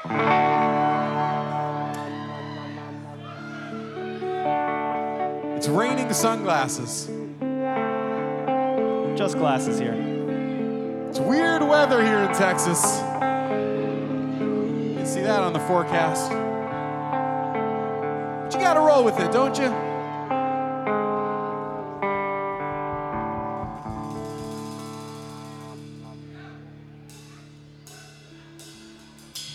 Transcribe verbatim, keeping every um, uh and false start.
It's raining sunglasses. Just glasses here. It's weird weather here in Texas. You can see that on the forecast. But you gotta roll with it, don't you?